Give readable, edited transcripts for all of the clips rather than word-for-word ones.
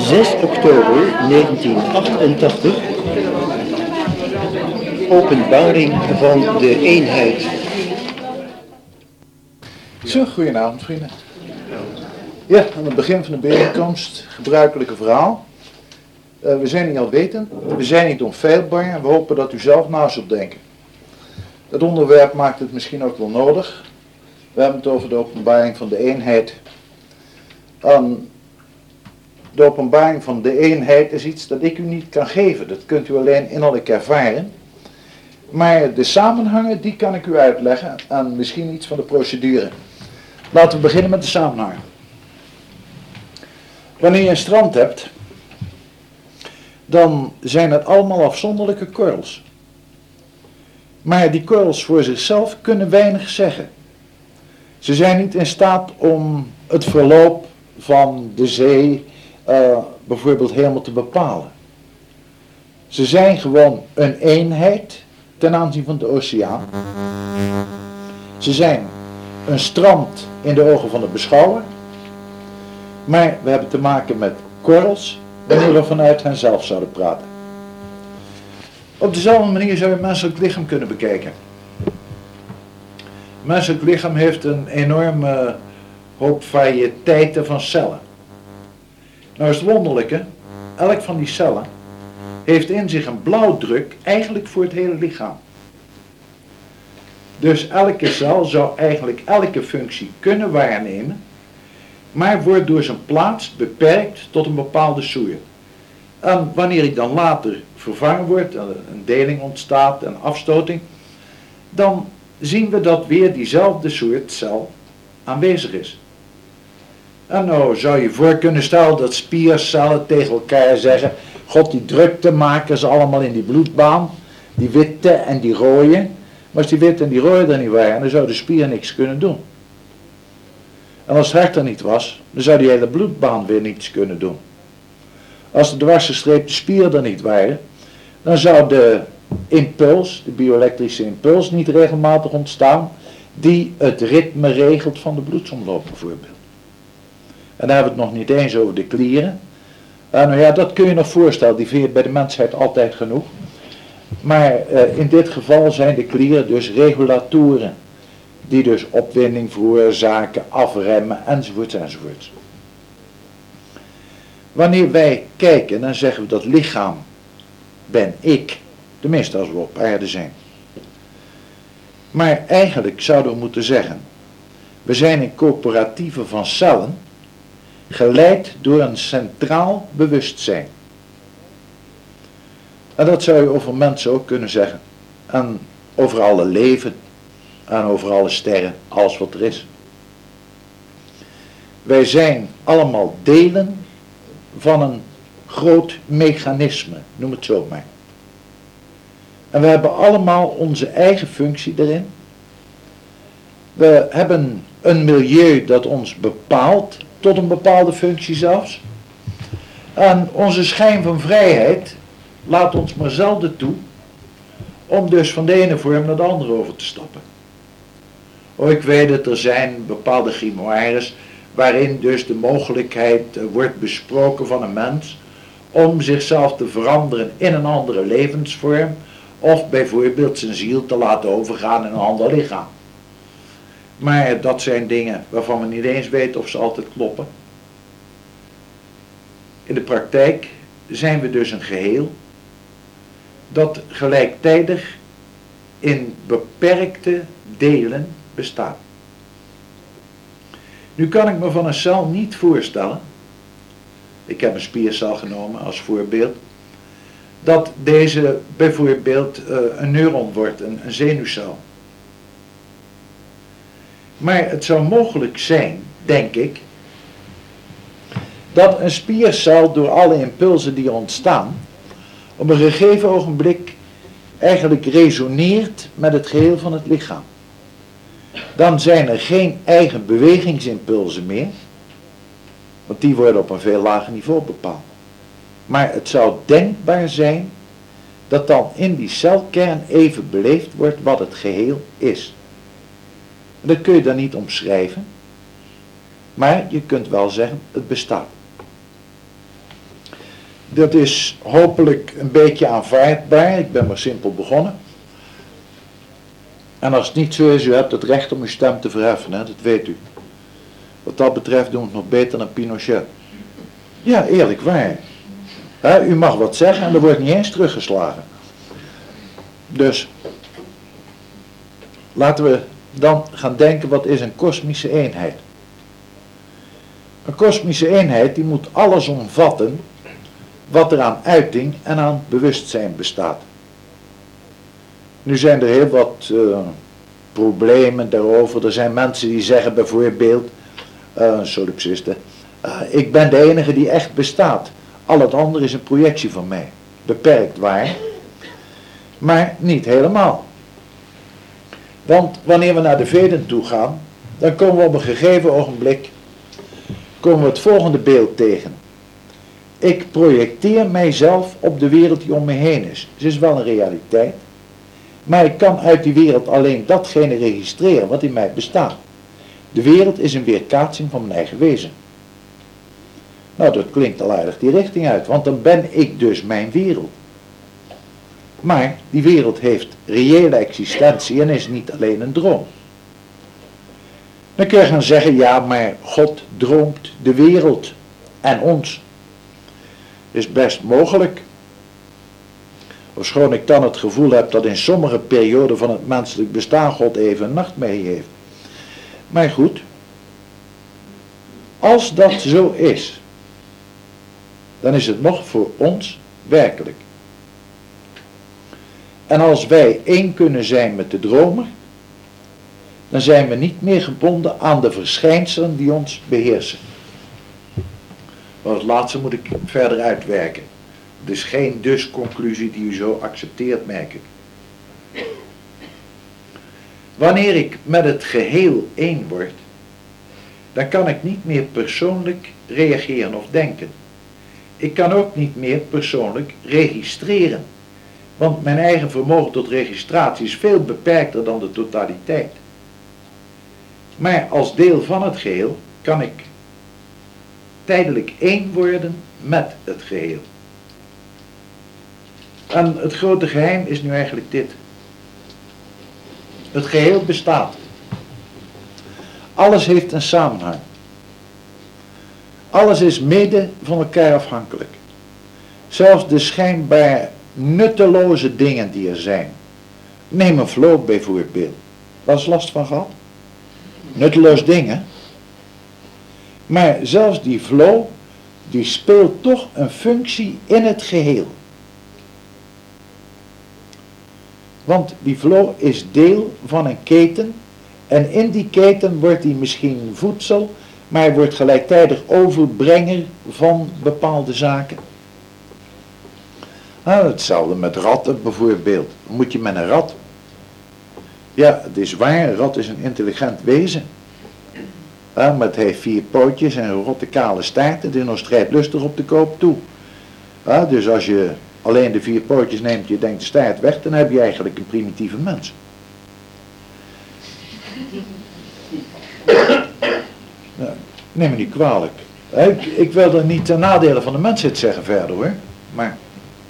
6 oktober 1988, openbaring van de eenheid. Zo, goedenavond vrienden. Ja, aan het begin van de bijeenkomst, gebruikelijke verhaal. We zijn niet alwetend, we zijn niet onfeilbaar en we hopen dat u zelf na zult denken. Het onderwerp maakt het misschien ook wel nodig. We hebben het over de openbaring van de eenheid. De openbaring van de eenheid is iets dat ik u niet kan geven. Dat kunt u alleen innerlijk ervaren. Maar de samenhangen, die kan ik u uitleggen en misschien iets van de procedure. Laten we beginnen met de samenhangen. Wanneer je een strand hebt, dan zijn het allemaal afzonderlijke korrels. Maar die korrels voor zichzelf kunnen weinig zeggen. Ze zijn niet in staat om het verloop van de zee bijvoorbeeld helemaal te bepalen. Ze zijn gewoon een eenheid ten aanzien van de oceaan. Ze zijn een strand in de ogen van de beschouwer. Maar we hebben te maken met korrels wanneer we vanuit henzelf zouden praten. Op dezelfde manier zou je het menselijk lichaam kunnen bekijken. Het menselijk lichaam heeft een enorme hoop variëteiten van cellen. Nou is het wonderlijke, elk van die cellen heeft in zich een blauwdruk eigenlijk voor het hele lichaam. Dus elke cel zou eigenlijk elke functie kunnen waarnemen, maar wordt door zijn plaats beperkt tot een bepaalde soort. En wanneer ik dan later vervangen word, een deling ontstaat, een afstoting, dan zien we dat weer diezelfde soort cel aanwezig is. En nou zou je voor kunnen stellen dat spiercellen tegen elkaar zeggen, God, die drukte maken ze allemaal in die bloedbaan, die witte en die rode. Maar als die witte en die rode er niet waren, dan zou de spier niks kunnen doen. En als het hart er niet was, dan zou die hele bloedbaan weer niets kunnen doen. Als de dwarsgestreepte spieren er niet waren, dan zou de impuls, de bioelektrische impuls, niet regelmatig ontstaan, die het ritme regelt van de bloedsomloop bijvoorbeeld. En dan hebben we het nog niet eens over de klieren. Nou ja, dat kun je nog voorstellen, die vind je bij de mensheid altijd genoeg. Maar in dit geval zijn de klieren dus regulatoren, die dus opwinding veroorzaken, afremmen, enzovoorts, enzovoorts. Wanneer wij kijken, dan zeggen we dat lichaam ben ik, tenminste als we op aarde zijn. Maar eigenlijk zouden we moeten zeggen, we zijn een coöperatieve van cellen, geleid door een centraal bewustzijn. En dat zou je over mensen ook kunnen zeggen. En over alle leven, en over alle sterren, alles wat er is. Wij zijn allemaal delen van een groot mechanisme, noem het zo maar. En we hebben allemaal onze eigen functie erin. We hebben een milieu dat ons bepaalt, tot een bepaalde functie zelfs. En onze schijn van vrijheid laat ons maar zelden toe om dus van de ene vorm naar de andere over te stappen. Ik weet dat er zijn bepaalde grimoires waarin dus de mogelijkheid wordt besproken van een mens om zichzelf te veranderen in een andere levensvorm of bijvoorbeeld zijn ziel te laten overgaan in een ander lichaam. Maar dat zijn dingen waarvan we niet eens weten of ze altijd kloppen. In de praktijk zijn we dus een geheel dat gelijktijdig in beperkte delen bestaat. Nu kan ik me van een cel niet voorstellen, ik heb een spiercel genomen als voorbeeld, dat deze bijvoorbeeld een neuron wordt, een zenuwcel. Maar het zou mogelijk zijn, denk ik, dat een spiercel door alle impulsen die ontstaan, op een gegeven ogenblik eigenlijk resoneert met het geheel van het lichaam. Dan zijn er geen eigen bewegingsimpulsen meer, want die worden op een veel lager niveau bepaald. Maar het zou denkbaar zijn dat dan in die celkern even beleefd wordt wat het geheel is. Dat kun je dan niet omschrijven, maar je kunt wel zeggen, het bestaat. Dat is hopelijk een beetje aanvaardbaar. Ik ben maar simpel begonnen. En als het niet zo is, u hebt het recht om uw stem te verheffen, hè? Dat weet u. Wat dat betreft doen we het nog beter dan Pinochet. Ja, eerlijk waar. U mag wat zeggen en er wordt niet eens teruggeslagen. Dus, laten we dan gaan denken, wat is een kosmische eenheid? Een kosmische eenheid die moet alles omvatten wat er aan uiting en aan bewustzijn bestaat. Nu zijn er heel wat problemen daarover. Er zijn mensen die zeggen bijvoorbeeld, solipsisten, ik ben de enige die echt bestaat. Al het andere is een projectie van mij. Beperkt waar, maar niet helemaal. Want wanneer we naar de Veden toe gaan, dan komen we op een gegeven ogenblik komen we het volgende beeld tegen. Ik projecteer mijzelf op de wereld die om me heen is. Het is wel een realiteit. Maar ik kan uit die wereld alleen datgene registreren wat in mij bestaat. De wereld is een weerkaatsing van mijn eigen wezen. Nou, dat klinkt al aardig die richting uit, want dan ben ik dus mijn wereld. Maar die wereld heeft reële existentie en is niet alleen een droom. Dan kun je gaan zeggen, ja, maar God droomt de wereld en ons. Is best mogelijk. Ofschoon ik dan het gevoel heb dat in sommige perioden van het menselijk bestaan God even een nachtmerrie heeft. Maar goed, als dat zo is, dan is het nog voor ons werkelijk. En als wij één kunnen zijn met de dromer, dan zijn we niet meer gebonden aan de verschijnselen die ons beheersen. Maar het laatste moet ik verder uitwerken. Het is geen dus-conclusie die u zo accepteert, merk ik. Wanneer ik met het geheel één word, dan kan ik niet meer persoonlijk reageren of denken. Ik kan ook niet meer persoonlijk registreren. Want mijn eigen vermogen tot registratie is veel beperkter dan de totaliteit. Maar als deel van het geheel kan ik tijdelijk één worden met het geheel. En het grote geheim is nu eigenlijk dit. Het geheel bestaat. Alles heeft een samenhang. Alles is mede van elkaar afhankelijk. Zelfs de schijnbaar nutteloze dingen die er zijn. Neem een flow bijvoorbeeld. Waar is last van gehad? Nutteloos dingen. Maar zelfs die flow, die speelt toch een functie in het geheel. Want die flow is deel van een keten. En in die keten wordt hij misschien voedsel, maar hij wordt gelijktijdig overbrenger van bepaalde zaken. Nou, hetzelfde met ratten bijvoorbeeld. Moet je met een rat? Ja, het is waar, een rat is een intelligent wezen. Maar het heeft 4 pootjes en een rotte kale staart. Het is nog strijdlustig op de koop toe. Dus als je alleen de 4 pootjes neemt, je denkt de staart weg, dan heb je eigenlijk een primitieve mens. Nou, neem me niet kwalijk. Ik wil er niet ten nadele van de mensheid zeggen verder hoor. Maar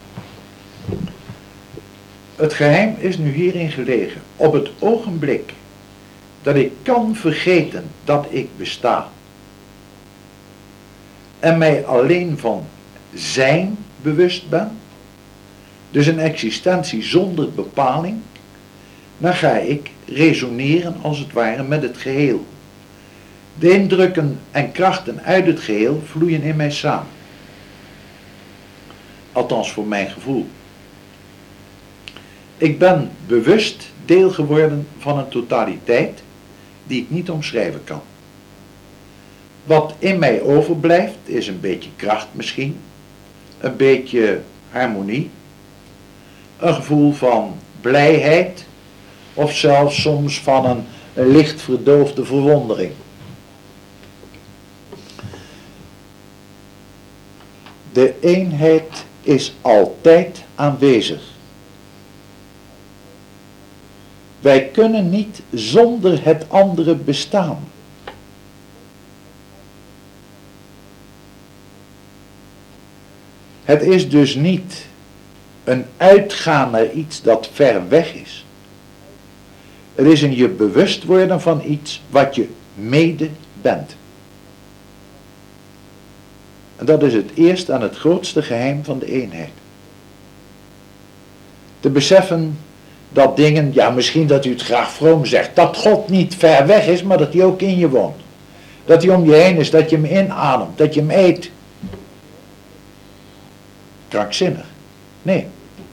het geheim is nu hierin gelegen. Op het ogenblik dat ik kan vergeten dat ik besta en mij alleen van zijn bewust ben, dus een existentie zonder bepaling, dan ga ik resoneren als het ware met het geheel. De indrukken en krachten uit het geheel vloeien in mij samen. Althans voor mijn gevoel. Ik ben bewust deel geworden van een totaliteit die ik niet omschrijven kan. Wat in mij overblijft is een beetje kracht misschien, een beetje harmonie, een gevoel van blijheid of zelfs soms van een licht verdoofde verwondering. De eenheid is altijd aanwezig. Wij kunnen niet zonder het andere bestaan. Het is dus niet een uitgaan naar iets dat ver weg is. Het is een je bewust worden van iets wat je mede bent. En dat is het eerste en het grootste geheim van de eenheid. Te beseffen dat dingen, ja misschien dat u het graag vroom zegt, dat God niet ver weg is, maar dat hij ook in je woont. Dat hij om je heen is, dat je hem inademt, dat je hem eet. Krankzinnig. Nee.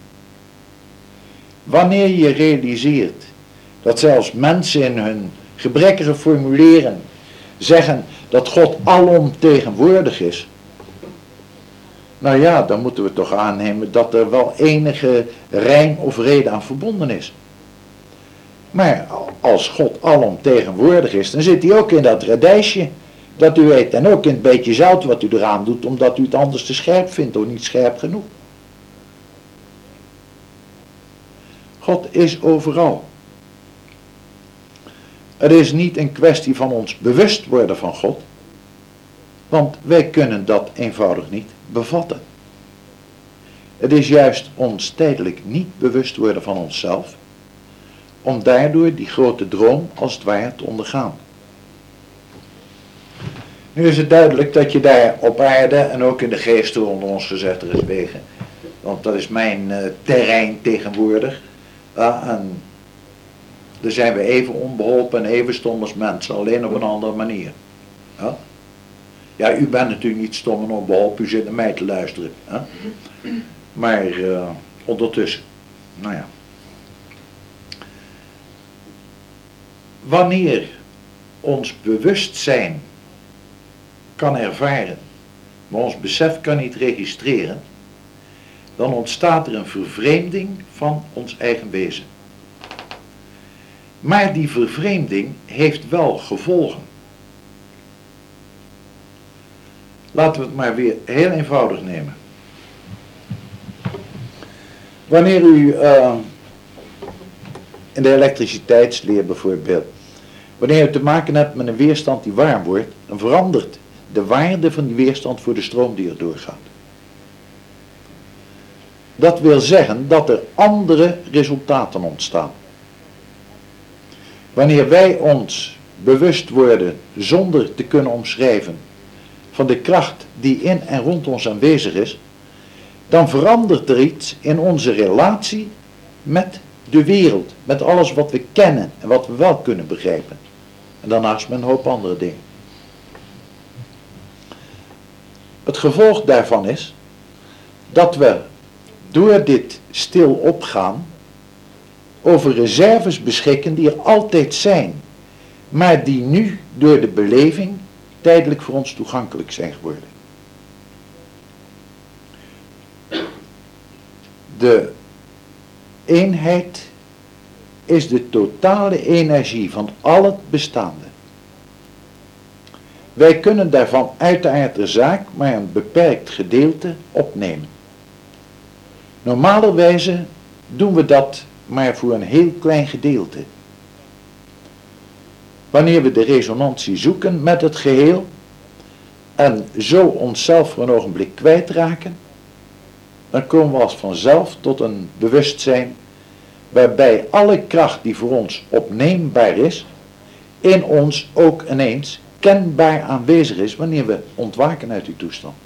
Wanneer je realiseert dat zelfs mensen in hun gebrekkige formuleren zeggen dat God alomtegenwoordig is. Nou ja, dan moeten we toch aannemen dat er wel enige rijm of reden aan verbonden is. Maar als God alomtegenwoordig is, dan zit hij ook in dat radijsje dat u eet. En ook in het beetje zout wat u eraan doet, omdat u het anders te scherp vindt of niet scherp genoeg. God is overal. Het is niet een kwestie van ons bewust worden van God, want wij kunnen dat eenvoudig niet bevatten. Het is juist ons tijdelijk niet bewust worden van onszelf, om daardoor die grote droom als het ware te ondergaan. Nu is het duidelijk dat je daar op aarde en ook in de geest onder ons gezet er is wegen, want dat is mijn terrein tegenwoordig. En daar zijn we even onbeholpen en even stom als mensen, alleen op een andere manier. Ja, ja, u bent natuurlijk niet stom en onbeholpen, u zit naar mij te luisteren. Ja? Maar ondertussen, nou ja. Wanneer ons bewustzijn kan ervaren, maar ons besef kan niet registreren, dan ontstaat er een vervreemding van ons eigen wezen. Maar die vervreemding heeft wel gevolgen. Laten we het maar weer heel eenvoudig nemen. Wanneer u in de elektriciteitsleer bijvoorbeeld, wanneer u te maken hebt met een weerstand die warm wordt, dan verandert de waarde van die weerstand voor de stroom die er doorgaat. Dat wil zeggen dat er andere resultaten ontstaan. Wanneer wij ons bewust worden, zonder te kunnen omschrijven, van de kracht die in en rond ons aanwezig is, dan verandert er iets in onze relatie met de wereld, met alles wat we kennen en wat we wel kunnen begrijpen. En daarnaast met een hoop andere dingen. Het gevolg daarvan is dat we door dit stil opgaan over reserves beschikken die er altijd zijn, maar die nu door de beleving tijdelijk voor ons toegankelijk zijn geworden. De eenheid is de totale energie van al het bestaande. Wij kunnen daarvan uiteraard de zaak maar een beperkt gedeelte opnemen. Normalerwijze doen we dat maar voor een heel klein gedeelte. Wanneer we de resonantie zoeken met het geheel en zo onszelf voor een ogenblik kwijtraken, dan komen we als vanzelf tot een bewustzijn waarbij alle kracht die voor ons opneembaar is, in ons ook ineens kenbaar aanwezig is wanneer we ontwaken uit die toestand.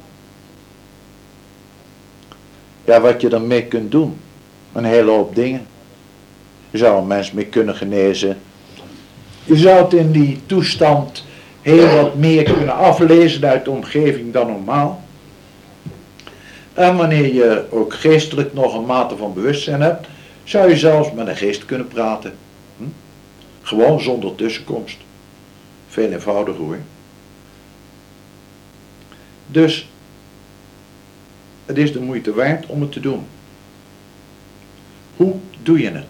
Ja, wat je ermee kunt doen, een hele hoop dingen. Je zou een mens mee kunnen genezen. Je zou het in die toestand heel wat meer kunnen aflezen uit de omgeving dan normaal. En wanneer je ook geestelijk nog een mate van bewustzijn hebt, zou je zelfs met een geest kunnen praten. Gewoon zonder tussenkomst. Veel eenvoudiger hoor. Dus het is de moeite waard om het te doen. Hoe doe je het?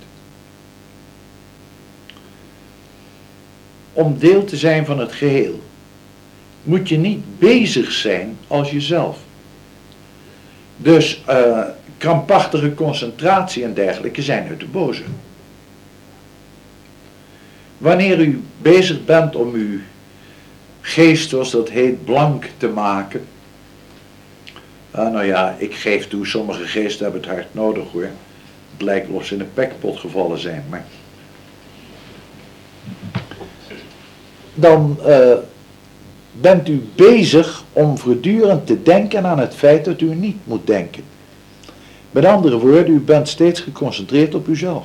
Om deel te zijn van het geheel, moet je niet bezig zijn als jezelf. Dus krampachtige concentratie en dergelijke zijn uit de boze. Wanneer u bezig bent om uw geest, zoals dat heet, blank te maken, Nou ja, ik geef toe, sommige geesten hebben het hard nodig hoor. Het lijkt of ze in een pekpot gevallen zijn, maar... Dan bent u bezig om voortdurend te denken aan het feit dat u niet moet denken. Met andere woorden, u bent steeds geconcentreerd op uzelf.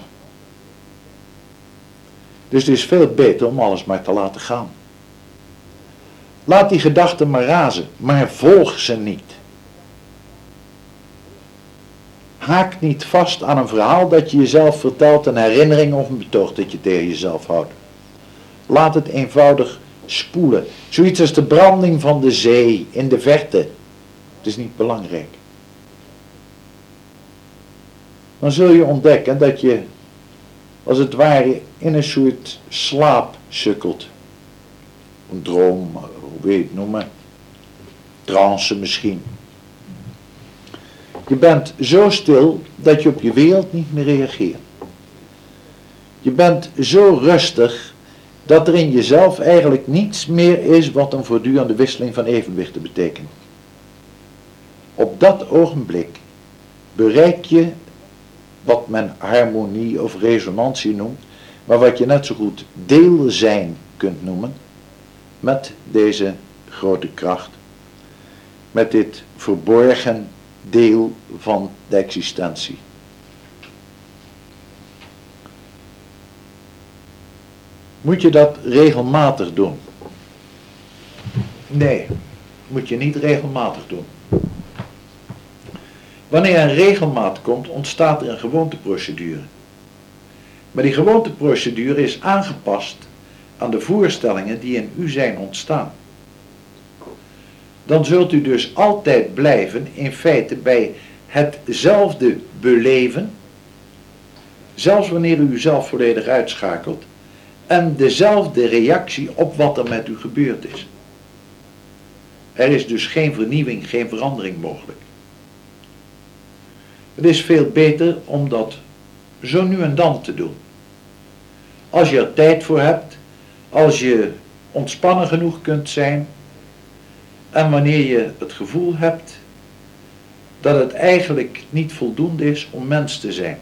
Dus het is veel beter om alles maar te laten gaan. Laat die gedachten maar razen, maar volg ze niet. Haak niet vast aan een verhaal dat je jezelf vertelt, een herinnering of een betoog dat je tegen jezelf houdt. Laat het eenvoudig spoelen. Zoiets als de branding van de zee in de verte. Het is niet belangrijk. Dan zul je ontdekken dat je, als het ware, in een soort slaap sukkelt. Een droom, hoe wil je het noemen? Trance misschien. Je bent zo stil dat je op je wereld niet meer reageert. Je bent zo rustig dat er in jezelf eigenlijk niets meer is wat een voortdurende wisseling van evenwichten betekent. Op dat ogenblik bereik je wat men harmonie of resonantie noemt, maar wat je net zo goed deel zijn kunt noemen met deze grote kracht. Met dit verborgen deel van de existentie. Moet je dat regelmatig doen? Nee, moet je niet regelmatig doen. Wanneer een regelmaat komt, ontstaat er een gewoonteprocedure. Maar die gewoonteprocedure is aangepast aan de voorstellingen die in u zijn ontstaan. Dan zult u dus altijd blijven in feite bij hetzelfde beleven, zelfs wanneer u uzelf volledig uitschakelt, en dezelfde reactie op wat er met u gebeurd is. Er is dus geen vernieuwing, geen verandering mogelijk. Het is veel beter om dat zo nu en dan te doen. Als je er tijd voor hebt, als je ontspannen genoeg kunt zijn, en wanneer je het gevoel hebt dat het eigenlijk niet voldoende is om mens te zijn.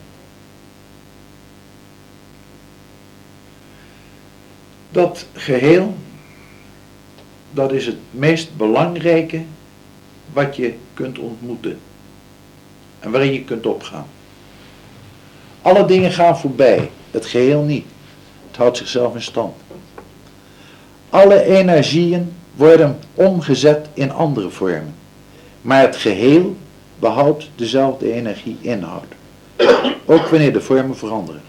Dat geheel, dat is het meest belangrijke wat je kunt ontmoeten en waarin je kunt opgaan. Alle dingen gaan voorbij, het geheel niet. Het houdt zichzelf in stand. Alle energieën worden omgezet in andere vormen. Maar het geheel behoudt dezelfde energie-inhoud. Ook wanneer de vormen veranderen.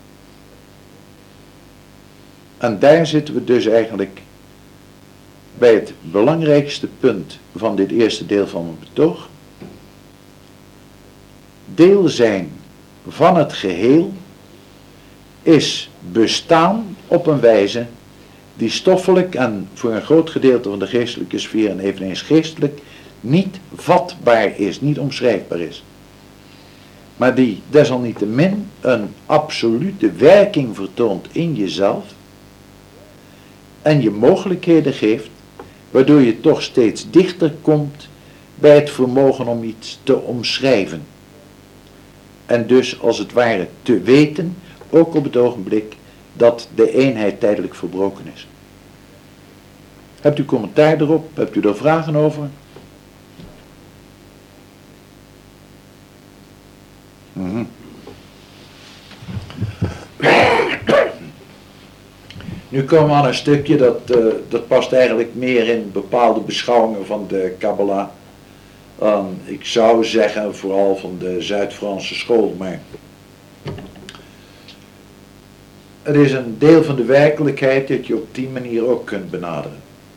En daar zitten we dus eigenlijk bij het belangrijkste punt van dit eerste deel van mijn betoog. Deel zijn van het geheel is bestaan op een wijze die stoffelijk en voor een groot gedeelte van de geestelijke sfeer en eveneens geestelijk niet vatbaar is, niet omschrijfbaar is. Maar die desalniettemin een absolute werking vertoont in jezelf en je mogelijkheden geeft, waardoor je toch steeds dichter komt bij het vermogen om iets te omschrijven. En dus als het ware te weten, ook op het ogenblik dat de eenheid tijdelijk verbroken is. Hebt u commentaar erop? Hebt u er vragen over? Nu komen we aan een stukje dat past eigenlijk meer in bepaalde beschouwingen van de Kabbalah. Ik zou zeggen vooral van de Zuid-Franse school, maar het is een deel van de werkelijkheid dat je op die manier ook kunt benaderen.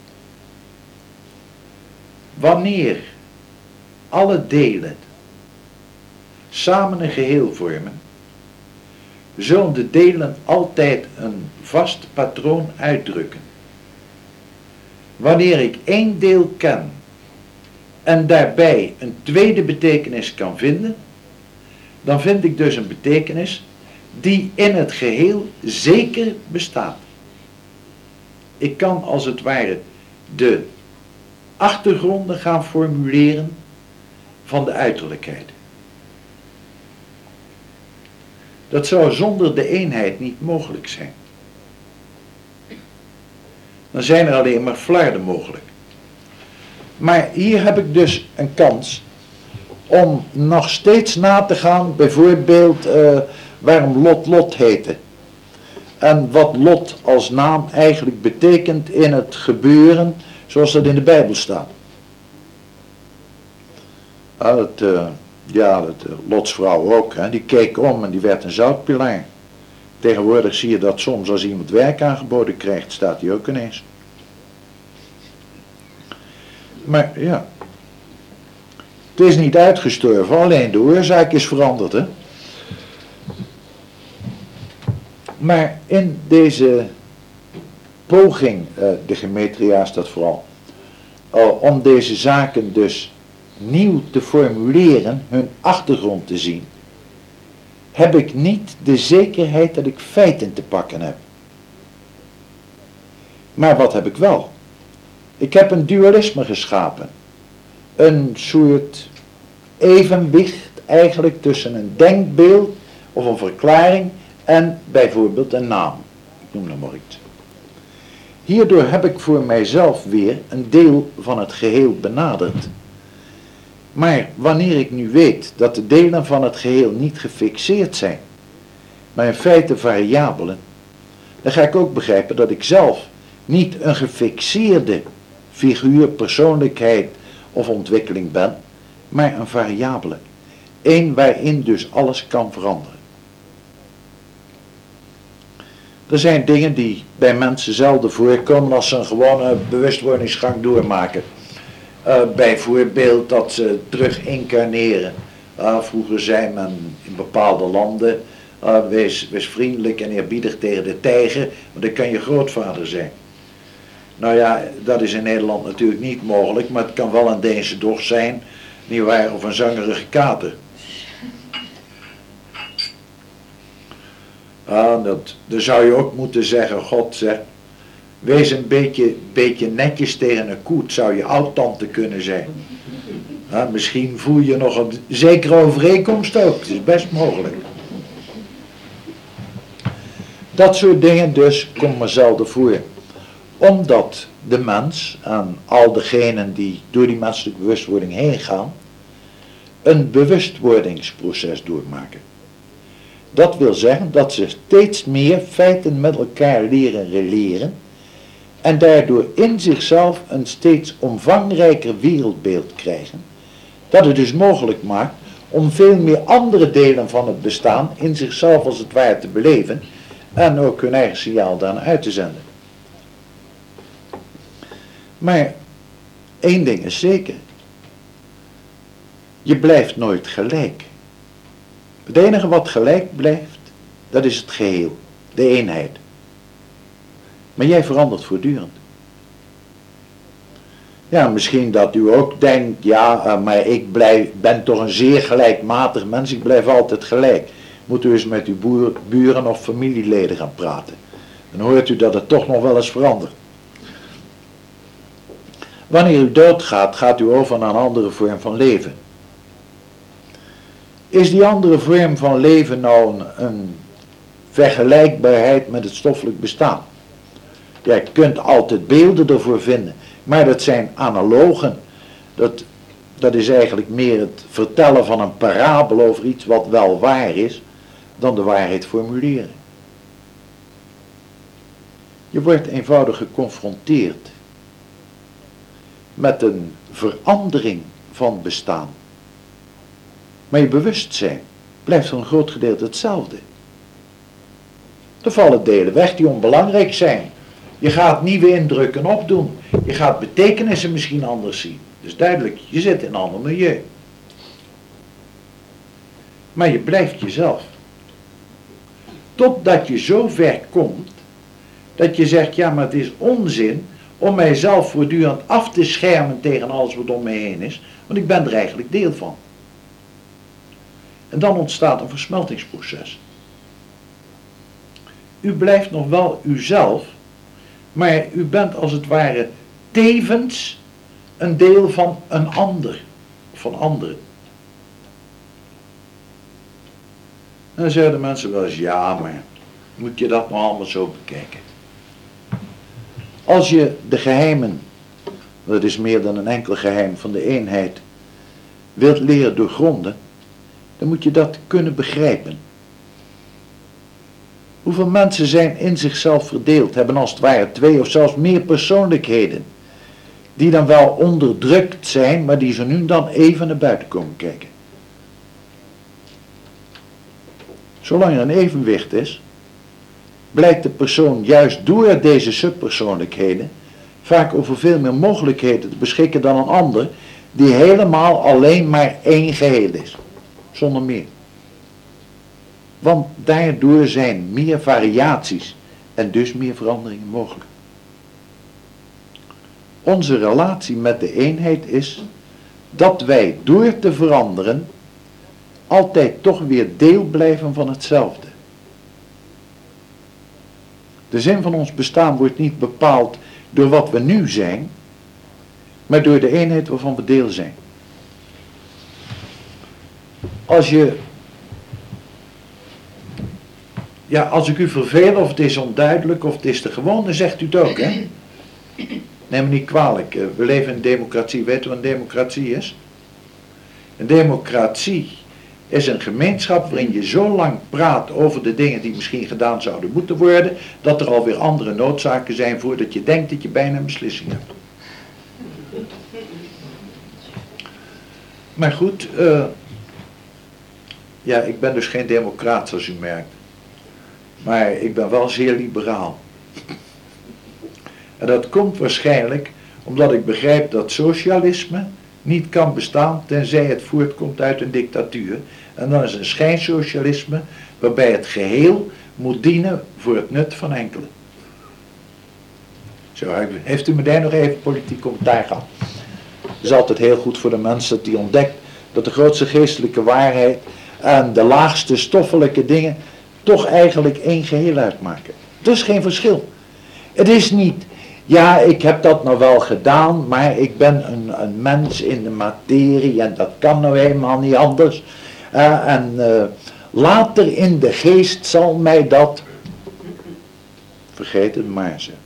Wanneer alle delen samen een geheel vormen, zullen de delen altijd een vast patroon uitdrukken. Wanneer ik één deel ken en daarbij een tweede betekenis kan vinden, dan vind ik dus een betekenis die in het geheel zeker bestaat. Ik kan als het ware de achtergronden gaan formuleren van de uiterlijkheid. Dat zou zonder de eenheid niet mogelijk zijn. Dan zijn er alleen maar flarden mogelijk. Maar hier heb ik dus een kans om nog steeds na te gaan, bijvoorbeeld waarom Lot Lot heette. En wat Lot als naam eigenlijk betekent in het gebeuren zoals dat in de Bijbel staat. Lots vrouw ook, hè, die keek om en die werd een zoutpilaar. Tegenwoordig zie je dat soms als iemand werk aangeboden krijgt, staat hij ook ineens. Maar ja, het is niet uitgestorven, alleen de oorzaak is veranderd, hè. Maar in deze poging, de gematria staat vooral, om deze zaken dus nieuw te formuleren, hun achtergrond te zien, heb ik niet de zekerheid dat ik feiten te pakken heb. Maar wat heb ik wel? Ik heb een dualisme geschapen. Een soort evenwicht eigenlijk tussen een denkbeeld of een verklaring en bijvoorbeeld een naam. Ik noem dat maar iets. Hierdoor heb ik voor mijzelf weer een deel van het geheel benaderd. Maar wanneer ik nu weet dat de delen van het geheel niet gefixeerd zijn, maar in feite variabelen, dan ga ik ook begrijpen dat ik zelf niet een gefixeerde figuur, persoonlijkheid of ontwikkeling ben, maar een variabele. Eén waarin dus alles kan veranderen. Er zijn dingen die bij mensen zelden voorkomen als ze een gewone bewustwordingsgang doormaken. Bijvoorbeeld dat ze terug incarneren. Vroeger zei men in bepaalde landen, wees vriendelijk en eerbiedig tegen de tijger, want dan kan je grootvader zijn. Nou ja, dat is in Nederland natuurlijk niet mogelijk, maar het kan wel een Deense doch zijn, nietwaar, of een zangerige kater. Dan zou je ook moeten zeggen, God zegt, wees een beetje netjes tegen een koet, zou je oud-tante kunnen zijn. Misschien voel je nog een zekere overeenkomst ook, het is best mogelijk. Dat soort dingen dus komt me zelden voor. Omdat de mens en al degenen die door die menselijke bewustwording heen gaan, een bewustwordingsproces doormaken. Dat wil zeggen dat ze steeds meer feiten met elkaar leren releren en daardoor in zichzelf een steeds omvangrijker wereldbeeld krijgen, dat het dus mogelijk maakt om veel meer andere delen van het bestaan in zichzelf als het ware te beleven en ook hun eigen signaal daarna uit te zenden. Maar één ding is zeker, je blijft nooit gelijk. Het enige wat gelijk blijft, dat is het geheel, de eenheid. Maar jij verandert voortdurend. Ja, misschien dat u ook denkt, ja, maar ik ben toch een zeer gelijkmatig mens, ik blijf altijd gelijk. Moet u eens met uw buren of familieleden gaan praten. Dan hoort u dat het toch nog wel eens verandert. Wanneer u doodgaat, gaat u over naar een andere vorm van leven. Is die andere vorm van leven nou een vergelijkbaarheid met het stoffelijk bestaan? Ja, je kunt altijd beelden ervoor vinden, maar dat zijn analogen. Dat is eigenlijk meer het vertellen van een parabel over iets wat wel waar is, dan de waarheid formuleren. Je wordt eenvoudig geconfronteerd met een verandering van bestaan. Maar je bewustzijn blijft voor een groot gedeelte hetzelfde. Er vallen delen weg die onbelangrijk zijn. Je gaat nieuwe indrukken opdoen. Je gaat betekenissen misschien anders zien. Dus duidelijk, je zit in een ander milieu. Maar je blijft jezelf. Totdat je zo ver komt, dat je zegt, ja, maar het is onzin om mijzelf voortdurend af te schermen tegen alles wat om me heen is, want ik ben er eigenlijk deel van. En dan ontstaat een versmeltingsproces. U blijft nog wel uzelf, maar u bent als het ware tevens een deel van een ander, van anderen. En dan zeggen de mensen wel eens, ja, maar moet je dat nou allemaal zo bekijken? Als je de geheimen, dat is meer dan een enkel geheim van de eenheid, wilt leren doorgronden, dan moet je dat kunnen begrijpen. Hoeveel mensen zijn in zichzelf verdeeld, hebben als het ware 2 of zelfs meer persoonlijkheden, die dan wel onderdrukt zijn, maar die zo nu en dan even naar buiten komen kijken. Zolang er een evenwicht is, blijkt de persoon juist door deze subpersoonlijkheden vaak over veel meer mogelijkheden te beschikken dan een ander, die helemaal alleen maar één geheel is, zonder meer. Want daardoor zijn meer variaties en dus meer veranderingen mogelijk. Onze relatie met de eenheid is dat wij door te veranderen altijd toch weer deel blijven van hetzelfde. De zin van ons bestaan wordt niet bepaald door wat we nu zijn, maar door de eenheid waarvan we deel zijn. Als ik u verveel, of het is onduidelijk, of het is te gewoon, dan zegt u het ook, hè? Neem me niet kwalijk, we leven in een democratie. Weet u wat een democratie is? Een democratie is een gemeenschap waarin je zo lang praat over de dingen die misschien gedaan zouden moeten worden, dat er alweer andere noodzaken zijn voordat je denkt dat je bijna een beslissing hebt. Maar goed, ik ben dus geen democraat zoals u merkt. Maar ik ben wel zeer liberaal. En dat komt waarschijnlijk omdat ik begrijp dat socialisme niet kan bestaan tenzij het voortkomt uit een dictatuur. En dan is een schijnsocialisme waarbij het geheel moet dienen voor het nut van enkelen. Zo, heeft u me daar nog even politiek commentaar gehad? Het is altijd heel goed voor de mensen die ontdekt dat de grootste geestelijke waarheid en de laagste stoffelijke dingen toch eigenlijk één geheel uitmaken. Er is geen verschil. Het is niet, ja, ik heb dat nou wel gedaan, maar ik ben een mens in de materie en dat kan nou helemaal niet anders. Later in de geest zal mij dat, vergeet het maar ze.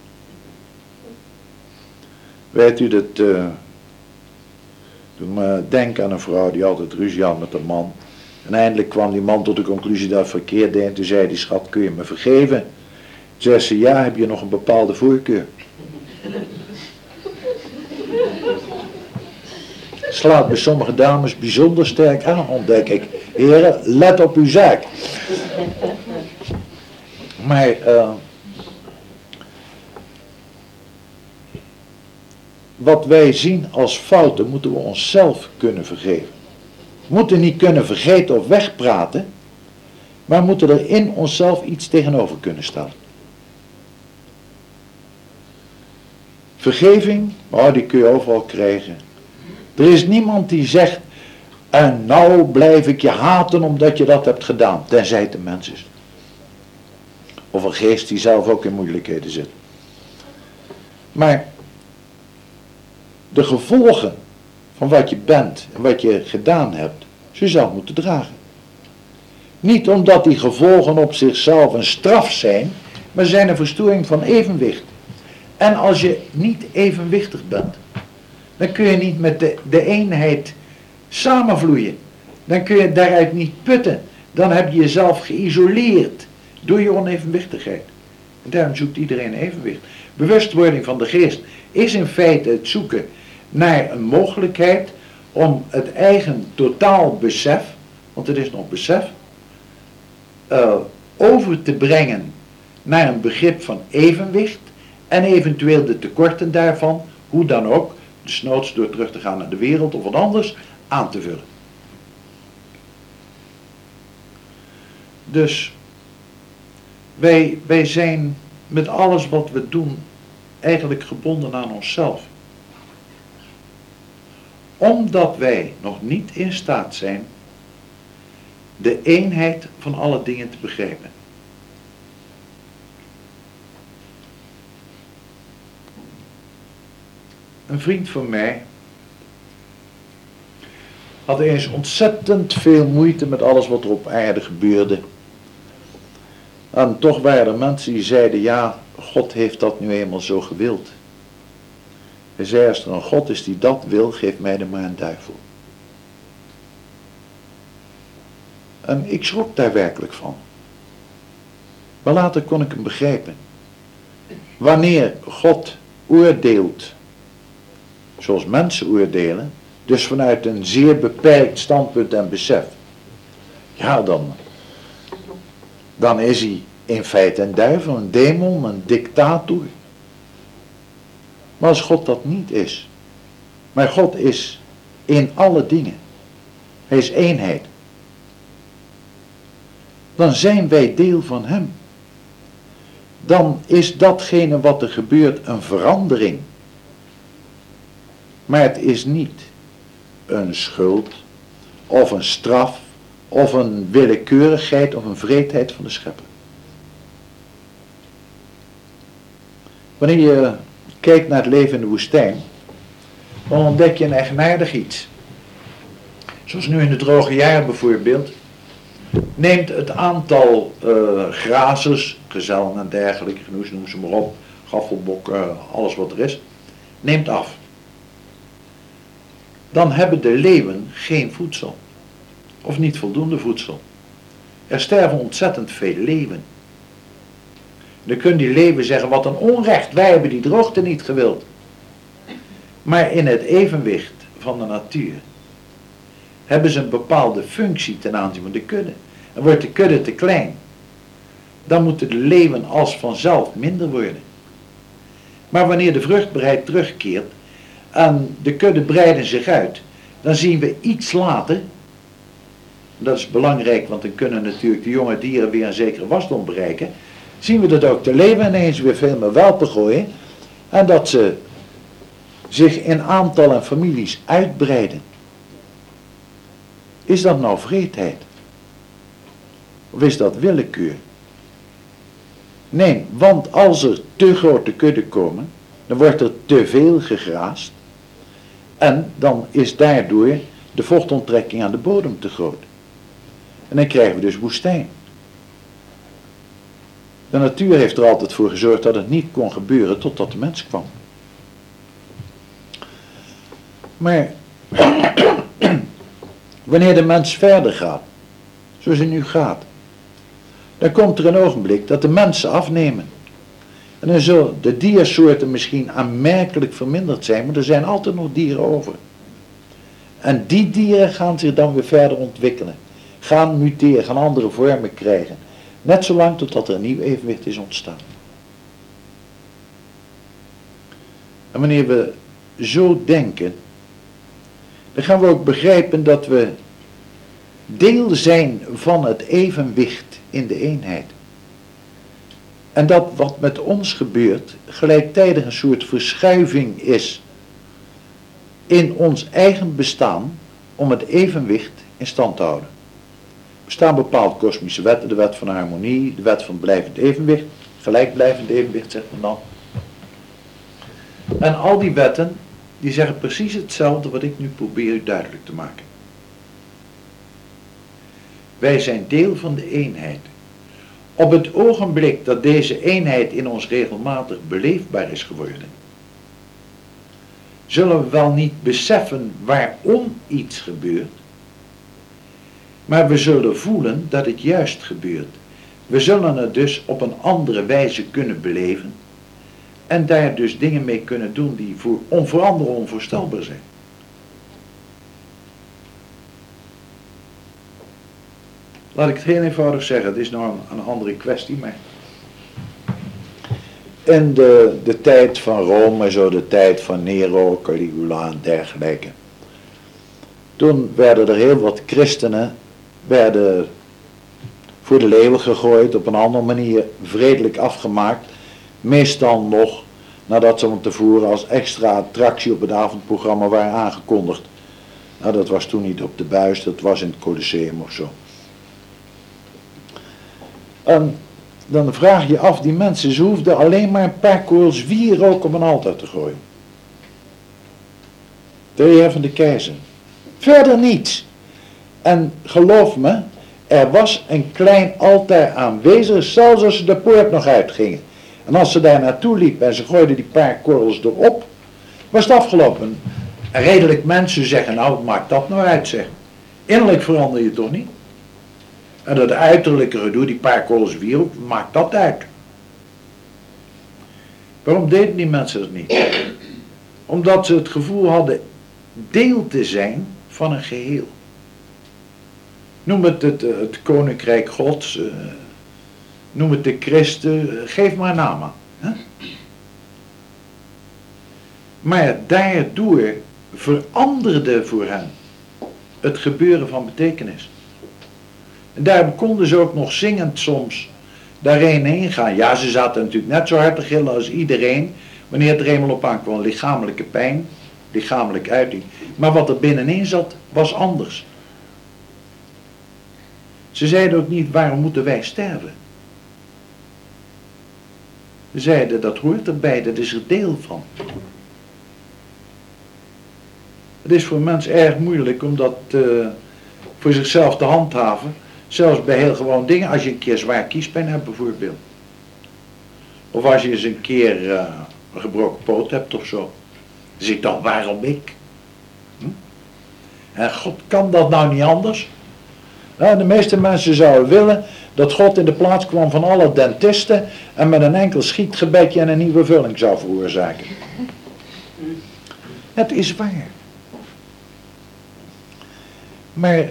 Weet u dat, doe me denken aan een vrouw die altijd ruzie had met een man. En eindelijk kwam die man tot de conclusie dat het verkeerd deed. En toen zei die schat, kun je me vergeven? Toen zei ze, ja, heb je nog een bepaalde voorkeur? Slaat bij sommige dames bijzonder sterk aan, ontdek ik. Heren, let op uw zaak. Maar wat wij zien als fouten moeten we onszelf kunnen vergeven. We moeten niet kunnen vergeten of wegpraten, maar moeten er in onszelf iets tegenover kunnen stellen. Vergeving, die kun je overal krijgen. Er is niemand die zegt, en nou blijf ik je haten omdat je dat hebt gedaan, tenzij het een mens is. Of een geest die zelf ook in moeilijkheden zit. Maar de gevolgen van wat je bent en wat je gedaan hebt, zul je zelf moeten dragen. Niet omdat die gevolgen op zichzelf een straf zijn, maar zijn een verstoring van evenwicht. En als je niet evenwichtig bent, dan kun je niet met de eenheid samenvloeien. Dan kun je daaruit niet putten. Dan heb je jezelf geïsoleerd door je onevenwichtigheid. En daarom zoekt iedereen evenwicht. Bewustwording van de geest is in feite het zoeken naar een mogelijkheid om het eigen totaal besef, want het is nog besef, over te brengen naar een begrip van evenwicht en eventueel de tekorten daarvan, hoe dan ook, desnoods door terug te gaan naar de wereld of wat anders, aan te vullen. Dus wij zijn met alles wat we doen eigenlijk gebonden aan onszelf. Omdat wij nog niet in staat zijn de eenheid van alle dingen te begrijpen. Een vriend van mij had eens ontzettend veel moeite met alles wat er op aarde gebeurde En toch waren er mensen die zeiden, ja, God heeft dat nu eenmaal zo gewild. Hij zei, als er een God is die dat wil, geef mij dan maar een duivel. En ik schrok daar werkelijk van. Maar later kon ik hem begrijpen. Wanneer God oordeelt, zoals mensen oordelen, dus vanuit een zeer beperkt standpunt en besef, ja, dan is hij in feite een duivel, een demon, een dictator. Maar als God dat niet is, maar God is in alle dingen, hij is eenheid, dan zijn wij deel van hem. Dan is datgene wat er gebeurt een verandering. Maar het is niet een schuld, of een straf, of een willekeurigheid, of een wreedheid van de schepper. Wanneer je kijkt naar het leven in de woestijn, dan ontdek je een eigenaardig iets. Zoals nu in de droge jaren bijvoorbeeld, neemt het aantal grazers, gezellen en dergelijke, noem ze maar op, gaffelbokken, alles wat er is, neemt af. Dan hebben de leeuwen geen voedsel. Of niet voldoende voedsel. Er sterven ontzettend veel leeuwen. Dan kunnen die leeuwen zeggen, wat een onrecht, wij hebben die droogte niet gewild. Maar in het evenwicht van de natuur hebben ze een bepaalde functie ten aanzien van de kudde. En wordt de kudde te klein, dan moeten de leeuwen als vanzelf minder worden. Maar wanneer de vruchtbaarheid terugkeert en de kudde breiden zich uit, dan zien we iets later, dat is belangrijk, want dan kunnen natuurlijk de jonge dieren weer een zekere wasdom bereiken, zien we dat ook de leeuwen ineens weer veel meer welpen gooien en dat ze zich in aantal en families uitbreiden. Is dat nou wreedheid? Of is dat willekeur? Nee, want als er te grote kudden komen, dan wordt er te veel gegraast en dan is daardoor de vochtonttrekking aan de bodem te groot. En dan krijgen we dus woestijn. De natuur heeft er altijd voor gezorgd dat het niet kon gebeuren totdat de mens kwam. Maar wanneer de mens verder gaat, zoals hij nu gaat, dan komt er een ogenblik dat de mensen afnemen. En dan zullen de diersoorten misschien aanmerkelijk verminderd zijn, maar er zijn altijd nog dieren over. En die dieren gaan zich dan weer verder ontwikkelen. Gaan muteren, gaan andere vormen krijgen. Net zolang totdat er een nieuw evenwicht is ontstaan. En wanneer we zo denken, dan gaan we ook begrijpen dat we deel zijn van het evenwicht in de eenheid. En dat wat met ons gebeurt gelijktijdig een soort verschuiving is in ons eigen bestaan om het evenwicht in stand te houden. Er bestaan bepaalde kosmische wetten, de wet van harmonie, de wet van blijvend evenwicht, gelijkblijvend evenwicht zegt men dan. En al die wetten, die zeggen precies hetzelfde wat ik nu probeer u duidelijk te maken. Wij zijn deel van de eenheid. Op het ogenblik dat deze eenheid in ons regelmatig beleefbaar is geworden, zullen we wel niet beseffen waarom iets gebeurt, maar we zullen voelen dat het juist gebeurt. We zullen het dus op een andere wijze kunnen beleven en daar dus dingen mee kunnen doen die voor anderen onvoorstelbaar zijn. Laat ik het heel eenvoudig zeggen, het is nou een andere kwestie, maar in de tijd van Rome, zo de tijd van Nero, Caligula en dergelijke, toen werden er heel wat christenen voor de leeuwen gegooid, op een andere manier vredelijk afgemaakt, meestal nog nadat ze van tevoren als extra attractie op het avondprogramma waren aangekondigd. Nou, dat was toen niet op de buis, dat was in het Colosseum of zo. En dan vraag je af, die mensen, ze hoefden alleen maar een paar korrels wierook op een altaar te gooien. Ter eer van de keizer. Verder niets. En geloof me, Er was een klein altaar aanwezig, zelfs als ze de poort nog uitgingen. En als ze daar naartoe liepen en ze gooiden die paar korrels erop, was het afgelopen. En redelijk mensen zeggen, nou wat maakt dat nou uit, zeg. Innerlijk verander je toch niet? En dat uiterlijke gedoe, die paar korrels wierop, maakt dat uit. Waarom deden die mensen dat niet? Omdat ze het gevoel hadden deel te zijn van een geheel. Noem het koninkrijk gods, noem het de christen, geef maar een naam aan. Hè? Maar daardoor veranderde voor hen het gebeuren van betekenis. En daarom konden ze ook nog zingend soms daarheen gaan. Ja, ze zaten natuurlijk net zo hard te gillen als iedereen, wanneer het er eenmaal op aankwam. Lichamelijke pijn, lichamelijke uiting. Maar wat er binnenin zat, was anders. Ze zeiden ook niet, waarom moeten wij sterven? Ze zeiden, dat hoort erbij, dat is er deel van. Het is voor een mens erg moeilijk om dat voor zichzelf te handhaven. Zelfs bij heel gewoon dingen, als je een keer zwaar kiespijn hebt bijvoorbeeld. Of als je eens een keer een gebroken poot hebt of zo. Dan zeg ik dan, waarom ik? En God, kan dat nou niet anders? Nou, de meeste mensen zouden willen dat God in de plaats kwam van alle dentisten en met een enkel schietgebedje en een nieuwe vulling zou veroorzaken. Het is waar. Maar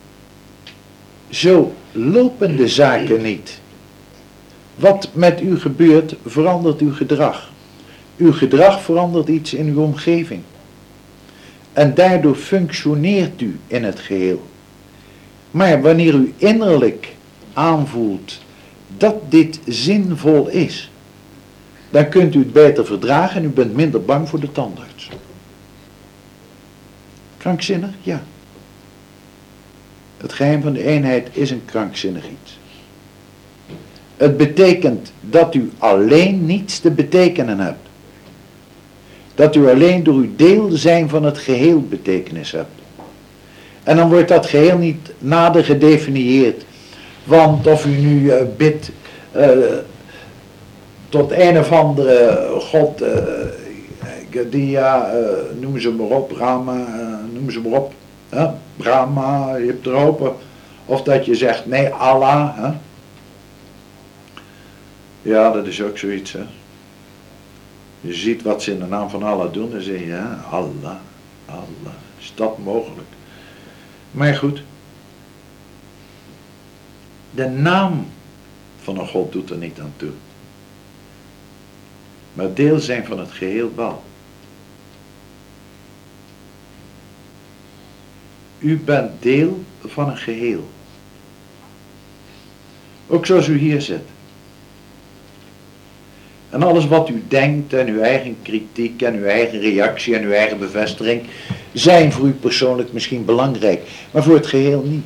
zo lopen de zaken niet. Wat met u gebeurt, verandert uw gedrag. Uw gedrag verandert iets in uw omgeving. En daardoor functioneert u in het geheel. Maar wanneer u innerlijk aanvoelt dat dit zinvol is, dan kunt u het beter verdragen en u bent minder bang voor de tandarts. Krankzinnig? Ja. Het geheim van de eenheid is een krankzinnig iets. Het betekent dat u alleen niets te betekenen hebt. Dat u alleen door uw deel zijn van het geheel betekenis hebt. En dan wordt dat geheel niet nader gedefinieerd. Want of u nu bidt tot een of andere god, noem ze maar op, Rama, noem ze maar op. Brahma, je hebt er open. Of dat je zegt, nee, Allah. Hè? Ja, dat is ook zoiets. Hè? Je ziet wat ze in de naam van Allah doen. Dan zeg je, ja, Allah, Allah. Is dat mogelijk? Maar goed. De naam van een God doet er niet aan toe. Maar deel zijn van het geheel wel. U bent deel van een geheel. Ook zoals u hier zit. En alles wat u denkt en uw eigen kritiek en uw eigen reactie en uw eigen bevestiging zijn voor u persoonlijk misschien belangrijk, maar voor het geheel niet.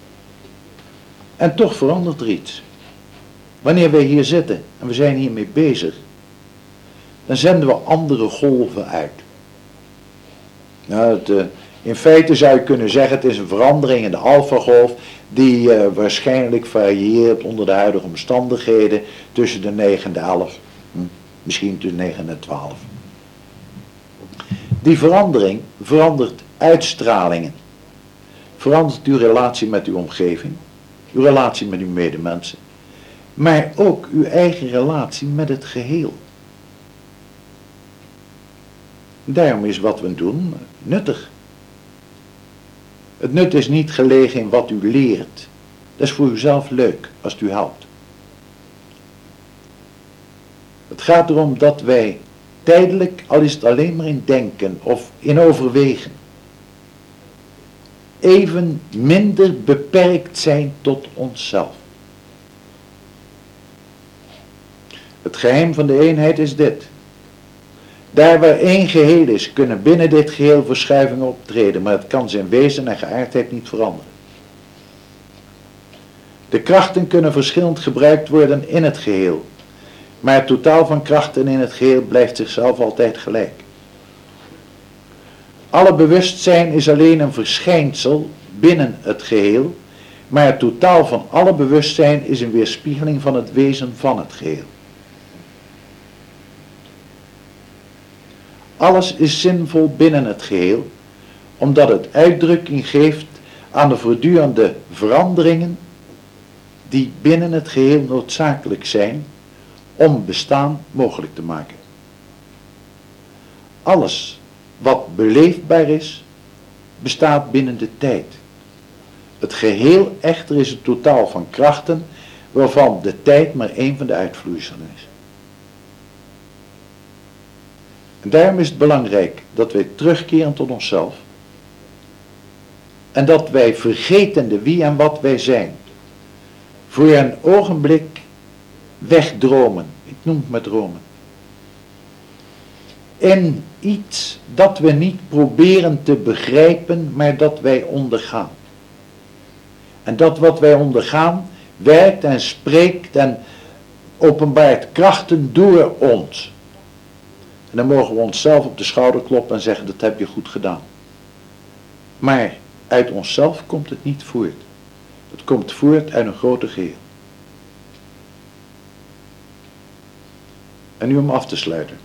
En toch verandert er iets. Wanneer wij hier zitten en we zijn hiermee bezig, dan zenden we andere golven uit. Nou, in feite zou je kunnen zeggen, het is een verandering in de alfagolf die waarschijnlijk varieert onder de huidige omstandigheden tussen de 9 en de 11. Misschien tussen 9 en 12. Die verandering verandert uitstralingen. Verandert uw relatie met uw omgeving, uw relatie met uw medemensen, maar ook uw eigen relatie met het geheel. Daarom is wat we doen nuttig. Het nut is niet gelegen in wat u leert. Dat is voor uzelf leuk, als het u helpt. Het gaat erom dat wij tijdelijk, al is het alleen maar in denken of in overwegen, even minder beperkt zijn tot onszelf. Het geheim van de eenheid is dit. Daar waar één geheel is, kunnen binnen dit geheel verschuivingen optreden, maar het kan zijn wezen en geaardheid niet veranderen. De krachten kunnen verschillend gebruikt worden in het geheel, maar het totaal van krachten in het geheel blijft zichzelf altijd gelijk. Alle bewustzijn is alleen een verschijnsel binnen het geheel, Maar het totaal van alle bewustzijn is een weerspiegeling van het wezen van het geheel. Alles is zinvol binnen het geheel, omdat het uitdrukking geeft aan de voortdurende veranderingen die binnen het geheel noodzakelijk zijn om bestaan mogelijk te maken. Alles wat beleefbaar is, bestaat binnen de tijd. Het geheel echter is het totaal van krachten, waarvan de tijd maar één van de uitvloeiselen is. En daarom is het belangrijk dat wij terugkeren tot onszelf, en dat wij vergetende wie en wat wij zijn, voor een ogenblik wegdromen, ik noem het maar dromen, in iets dat we niet proberen te begrijpen, maar dat wij ondergaan. En dat wat wij ondergaan werkt en spreekt en openbaart krachten door ons. En dan mogen we onszelf op de schouder kloppen en zeggen, dat heb je goed gedaan. Maar uit onszelf komt het niet voort. Het komt voort uit een groter geheel. En nu om af te sluiten.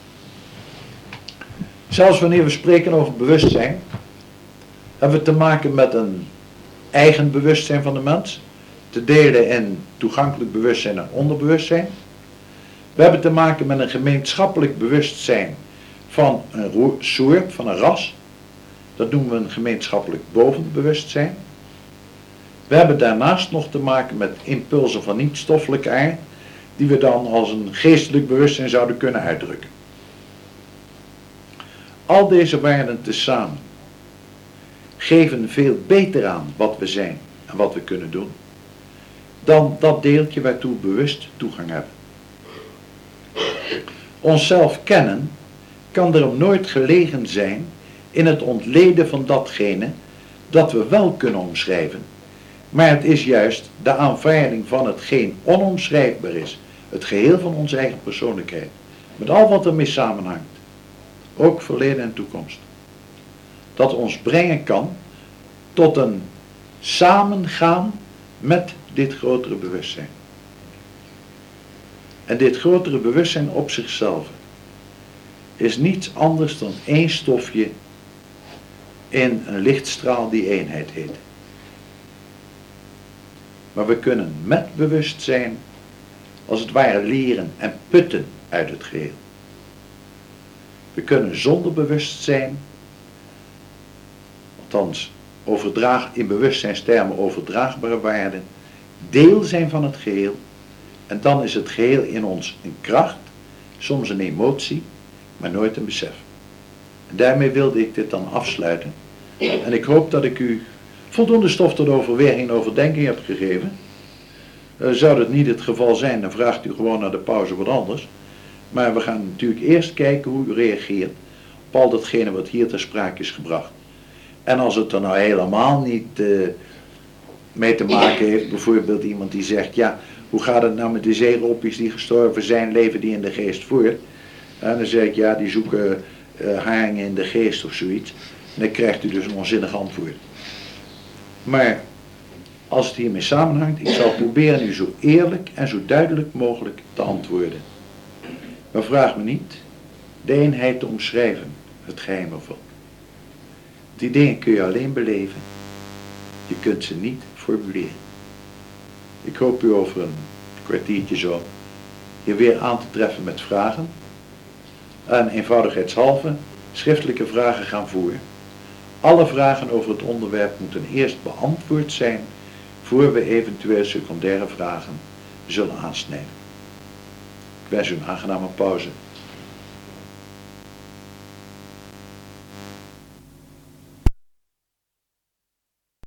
Zelfs wanneer we spreken over bewustzijn, hebben we te maken met een eigen bewustzijn van de mens, te delen in toegankelijk bewustzijn en onderbewustzijn. We hebben te maken met een gemeenschappelijk bewustzijn van een soort, van een ras. Dat noemen we een gemeenschappelijk bovenbewustzijn. We hebben daarnaast nog te maken met impulsen van niet-stoffelijke aard, die we dan als een geestelijk bewustzijn zouden kunnen uitdrukken. Al deze waarden tezamen geven veel beter aan wat we zijn en wat we kunnen doen, dan dat deeltje waartoe we bewust toegang hebben. Onszelf kennen kan daarom nooit gelegen zijn in het ontleden van datgene dat we wel kunnen omschrijven, maar het is juist de aanvaarding van hetgeen onomschrijfbaar is, het geheel van onze eigen persoonlijkheid, met al wat ermee samenhangt, ook verleden en toekomst, dat ons brengen kan tot een samengaan met dit grotere bewustzijn. En dit grotere bewustzijn op zichzelf is niets anders dan één stofje in een lichtstraal die eenheid heet. Maar we kunnen met bewustzijn als het ware leren en putten uit het geheel. We kunnen zonder bewustzijn, althans in bewustzijnstermen overdraagbare waarden, deel zijn van het geheel. En dan is het geheel in ons een kracht, soms een emotie, maar nooit een besef. En daarmee wilde ik dit dan afsluiten. En ik hoop dat ik u voldoende stof tot overweging en overdenking heb gegeven. Zou dat niet het geval zijn, dan vraagt u gewoon naar de pauze wat anders. Maar we gaan natuurlijk eerst kijken hoe u reageert op al datgene wat hier ter sprake is gebracht. En als het er nou helemaal niet mee te maken heeft, bijvoorbeeld iemand die zegt, ja, hoe gaat het nou met de zeeroppies die gestorven zijn, leven die in de geest voort? En dan zeg ik, ja, die zoeken haringen in de geest of zoiets. En dan krijgt u dus een onzinnig antwoord. Maar als het hiermee samenhangt, ik zal proberen u zo eerlijk en zo duidelijk mogelijk te antwoorden. Maar vraag me niet de eenheid te omschrijven, het geheim ervan. Die dingen kun je alleen beleven. Je kunt ze niet formuleren. Ik hoop u over een kwartiertje zo hier weer aan te treffen met vragen. En eenvoudigheidshalve schriftelijke vragen gaan voeren. Alle vragen over het onderwerp moeten eerst beantwoord zijn, voor we eventueel secundaire vragen zullen aansnijden. Ik wens u een aangename pauze.